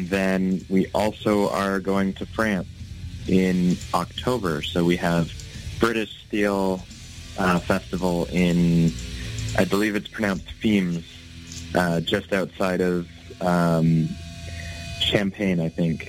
And then we also are going to France in October. So we have British Steel Festival in, I believe it's pronounced Phemes, just outside of Champagne, I think.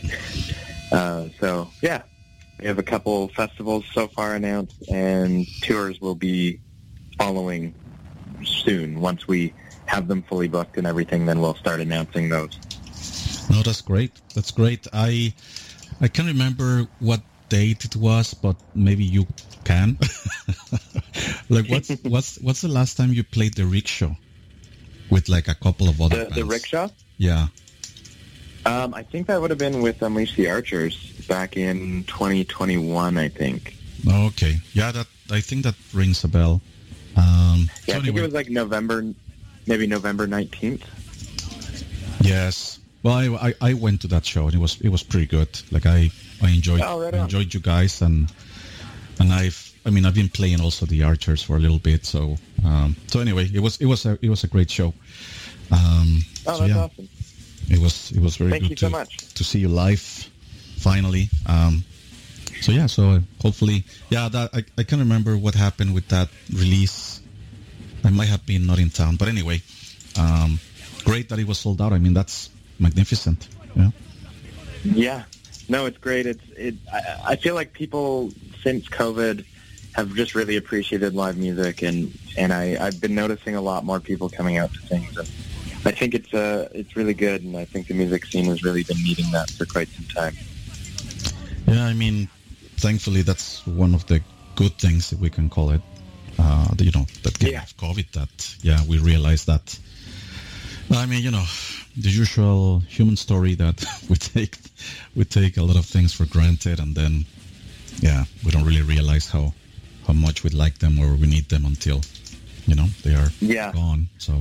So, yeah, we have a couple festivals so far announced, and tours will be following soon. Once we have them fully booked and everything, then we'll start announcing those. No, that's great. That's great. I can't remember what date it was, but maybe you can. Like, what's the last time you played the Rickshaw with like a couple of other bands? The Rickshaw? Yeah. I think that would have been with Unleash the Archers back in 2021, I think. Okay. Yeah, I think that rings a bell. I think it was like November 19th. Yes. Well, I went to that show and it was pretty good. Like I enjoyed you guys and I've been playing also the Archers for a little bit. So anyway, it was a great show. That's awesome. It was very Thank good you so much. to see you live finally. So hopefully, that I can't remember what happened with that release. I might have been not in town, but anyway, great that it was sold out. I mean, that's magnificent. Yeah. Yeah. No, it's great. I feel like people since COVID have just really appreciated live music, and I've been noticing a lot more people coming out to things. And I think it's really good, and I think the music scene has really been needing that for quite some time. Yeah, I mean, thankfully that's one of the good things, if we can call it. That came of COVID. That we realized that. I mean, the usual human story that we take a lot of things for granted, and then we don't really realize how much we like them or we need them until they are gone. So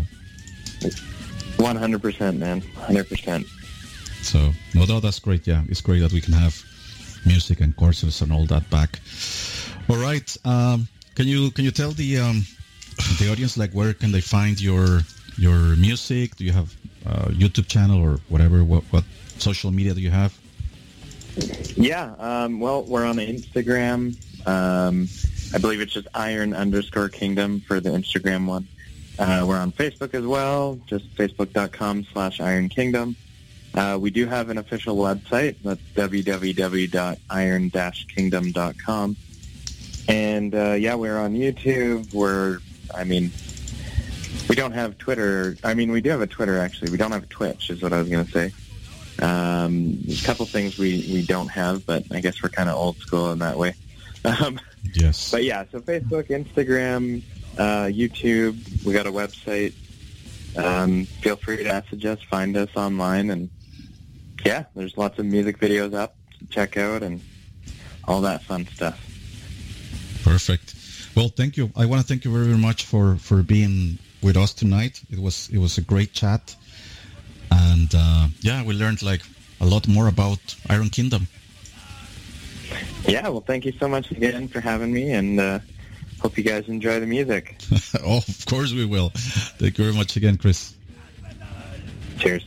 100%, man, 100%. So no, that's great. Yeah, it's great that we can have music and courses and all that back. All right, can you tell the audience, like, where can they find your music? Do you have a YouTube channel or whatever? What social media do you have? Yeah, well, we're on Instagram. I believe it's just iron_kingdom for the Instagram one. We're on Facebook as well, just facebook.com/ironkingdom. We do have an official website. That's www.iron-kingdom.com. And, we're on YouTube. We don't have Twitter. I mean, we do have a Twitter, actually. We don't have Twitch, is what I was going to say. There's a couple things we don't have, but I guess we're kind of old school in that way. Yes. But, so Facebook, Instagram, YouTube. We got a website. Feel free to message us, find us online, and, there's lots of music videos up to check out and all that fun stuff. Perfect. Well, thank you. I want to thank you very, very much for being with us tonight. It was a great chat, and we learned like a lot more about Iron Kingdom. Yeah, well, thank you so much again for having me, and hope you guys enjoy the music. Oh, of course we will. Thank you very much again, Chris. Cheers.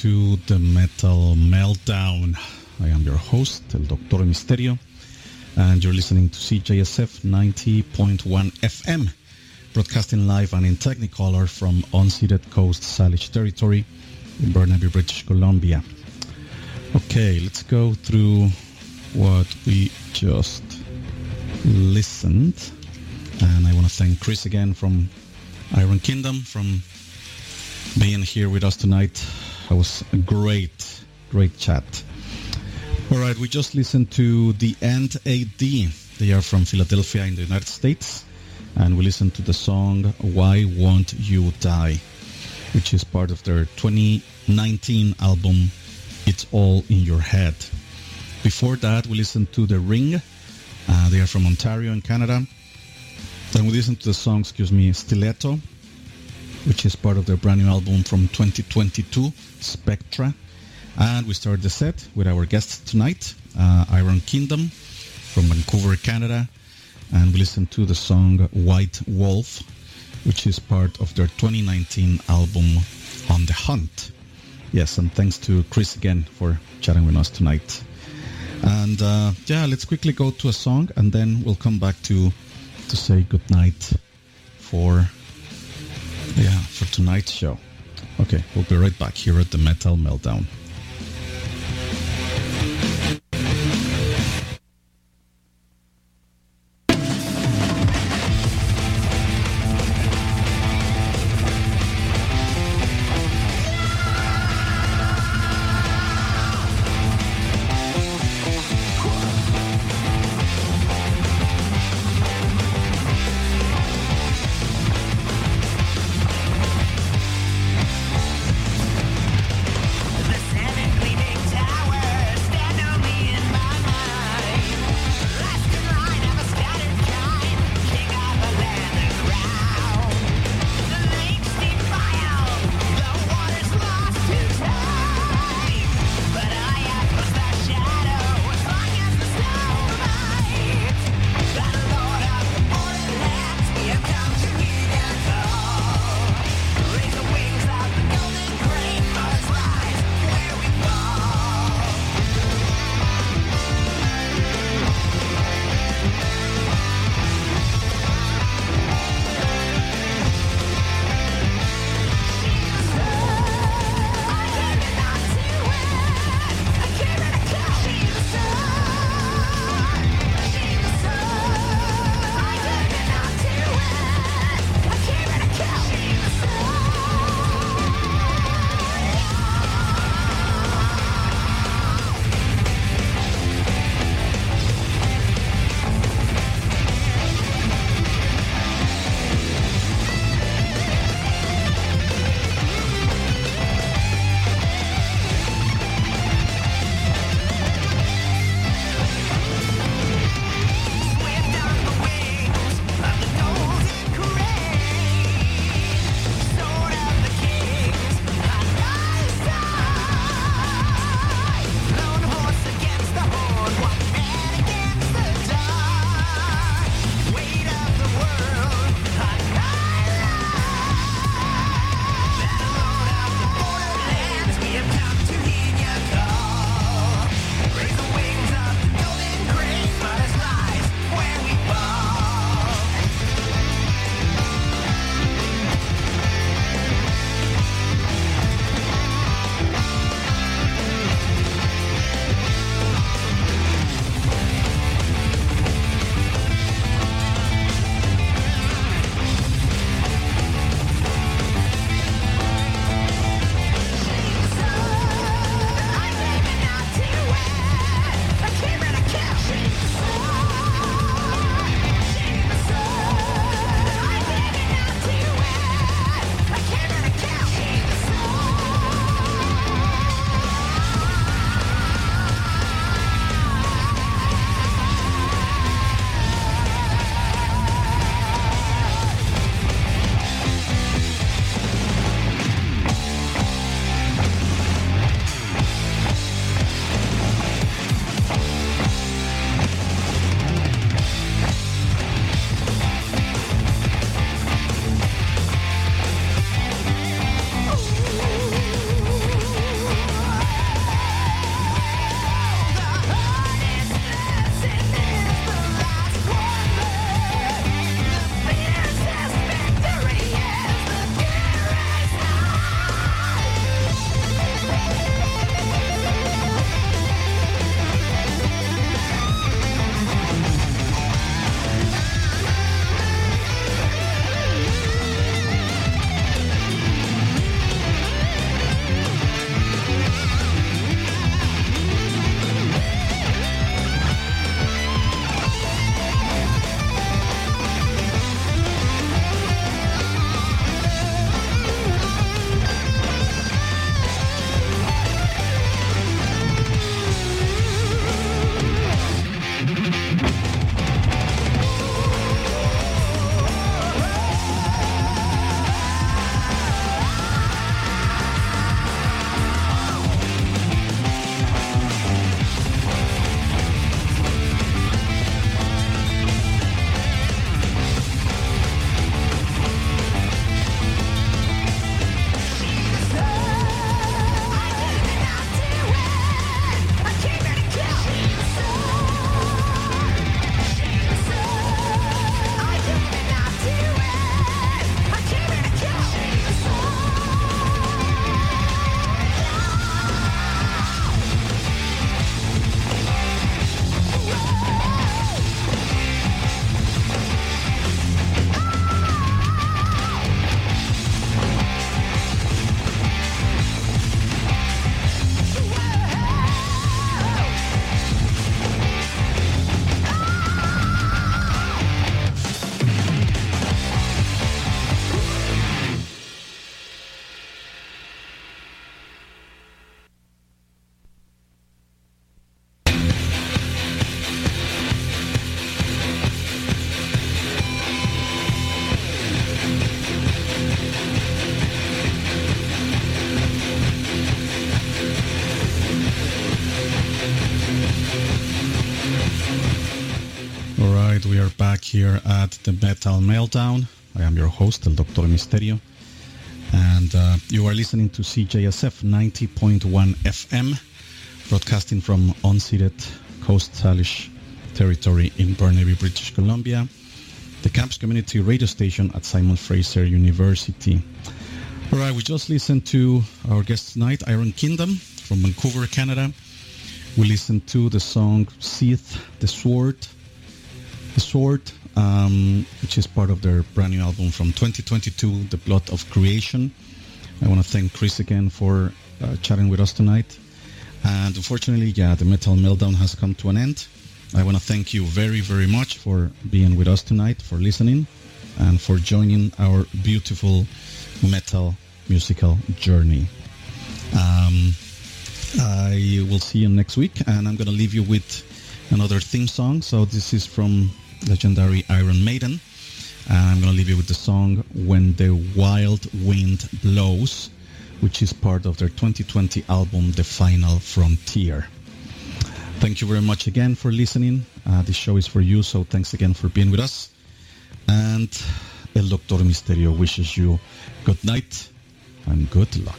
to the Metal Meltdown. I am your host, El Doctor Misterio, and you're listening to CJSF 90.1 FM, broadcasting live and in Technicolor from unceded Coast Salish territory in Burnaby, British Columbia. Okay, let's go through what we just listened. And I want to thank Chris again from Iron Kingdom from being here with us tonight. It was a great chat. All right, we just listened to The End AD. They are from Philadelphia in the United States. And we listened to the song Why Won't You Die, which is part of their 2019 album It's All in Your Head. Before that, we listened to The Ring. They are from Ontario in Canada. Then we listened to the song, Stiletto, which is part of their brand new album from 2022, Spectra. And we started the set with our guests tonight, Iron Kingdom from Vancouver, Canada. And we listened to the song White Wolf, which is part of their 2019 album On the Hunt. Yes, and thanks to Chris again for chatting with us tonight. And let's quickly go to a song, and then we'll come back to say goodnight for tonight's show. Okay, we'll be right back here at the Metal Meltdown. The here at the Metal Meltdown. I am your host, El Doctor Misterio. And you are listening to CJSF 90.1 FM, broadcasting from unceded Coast Salish territory in Burnaby, British Columbia, the Camps Community Radio Station at Simon Fraser University. All right, we just listened to our guest tonight, Iron Kingdom from Vancouver, Canada. We listened to the song Seeth the Sword, which is part of their brand new album from 2022, The Blood of Creation. I want to thank Chris again for chatting with us tonight. And unfortunately, the Metal Meltdown has come to an end. I want to thank you very, very much for being with us tonight, for listening, and for joining our beautiful metal musical journey. I will see you next week, and I'm going to leave you with another theme song. So this is from legendary Iron Maiden, and I'm going to leave you with the song When the Wild Wind Blows, which is part of their 2020 album The Final Frontier. Thank you very much again for listening. This show is for you, so thanks again for being with us. And El Doctor Misterio wishes you good night and good luck.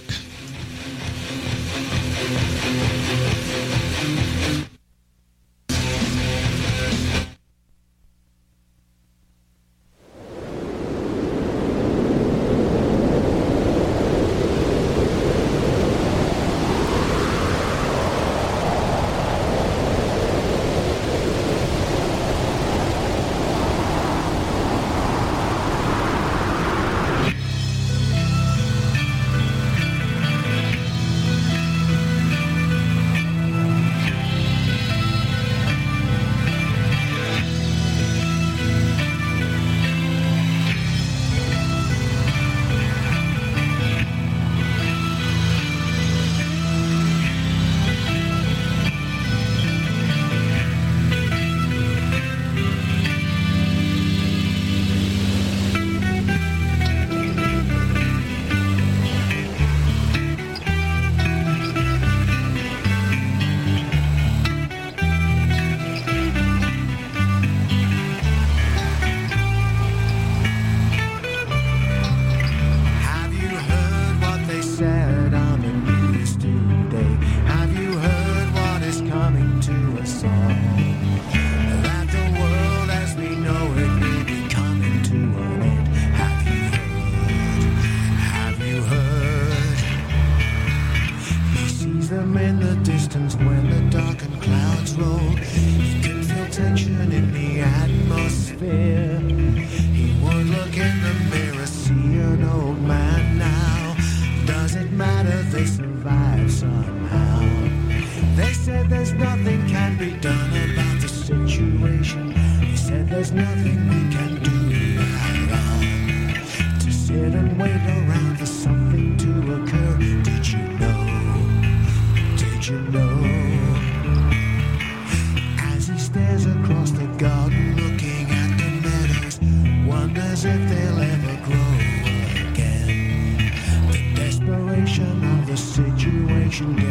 Situation